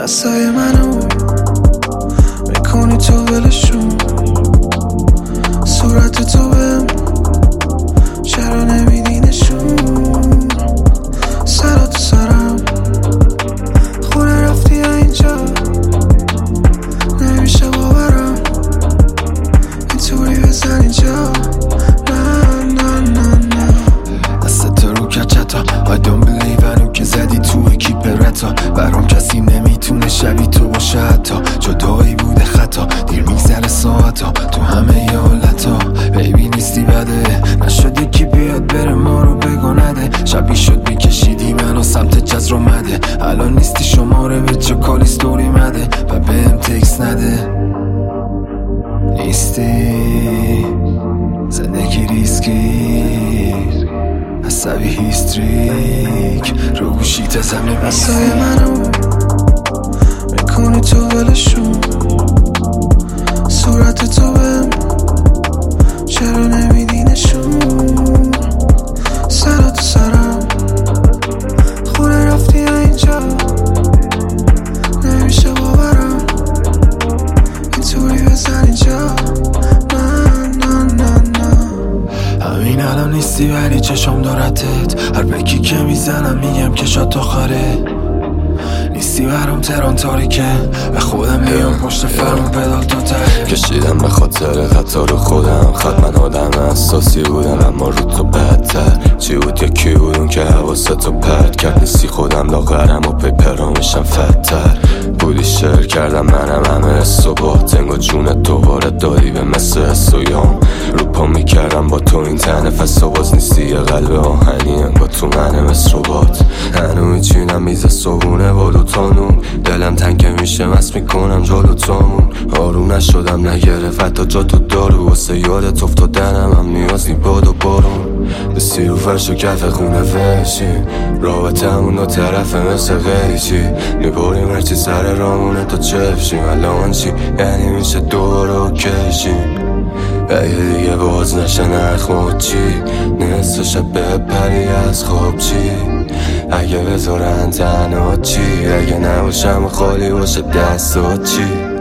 دستای منو میکنی تو ولشون، صورت تو بهم چرا نمیدی نشون، سرا تو سرم خونه رفتی اینجا نمیشه باورم اینطوری بزن اینجا. دست رو کچتا I don't believe هنو که زدی تو اکیپ رتا، برام کسی نمیتونه شبیه تو باشه حتی جدایی بوده خطا، دیر میگذره ساعتا تو همه ی حالتا، بیبی نیستی بده نشد یکی بیاد بره ما رو بگنده، شبیه شد میکشیدی منو سمت جز رو مده، الان نیستی شماره به جا کالی ستوری مده و بهم تکس نده، نیستی زندگی ریسکی عصبی هیستریک رو گوشی تزم دستای منو میکنی تو ولشون، صورت تو بهم چرا نمیدی نشون، سرا تو سرم خونه رفتی اینجا نمیشه باورم اینطوری بزن اینجا. همین الان نیستی ولی چشم دارتت، هر بکی که میزنم میگم که شاد آخره، نیستی برام تران تاریکه و خودم میام پشت فرمون پدال تا ته، کشیدم به خاطر خطا رو خودم، خط من آدم اساسی بودم اما رو تو بدتر، چی بود یا کی بود اون که حواستو پرد کرد، نیستی خودم لاغرم و پیپرا میشم فتر، بودی شعر کردم منم همه صبح تنگو جونت دوباره دادی به مثل سویام، رو پا میکردم با تو این تنفس و باز نیستی یه قلب آهنی انگا تو منه مثل ربات، هنو میچینم میز صبونه با دوتانون، دلم تنگ میشه مست میکنم جلو تامون، آروم نشدم نگرفت حتی جا تو دارو، واسه یادت افتادنم هم نیازی باد و بارون، دستی رو فرش و کف خونه وشیم، رابطمون دو طرفه مثل قیچی، میباریم هرچی سر رامونه تا چفشیم، الان چی یعنی میشه دوباره کشیم، اگه دیگه باز نشه نخمود چی، نصف شب بپری از خواب چی، اگه بذارن تنها چی، اگه نباشم خالی باشه دستات چی.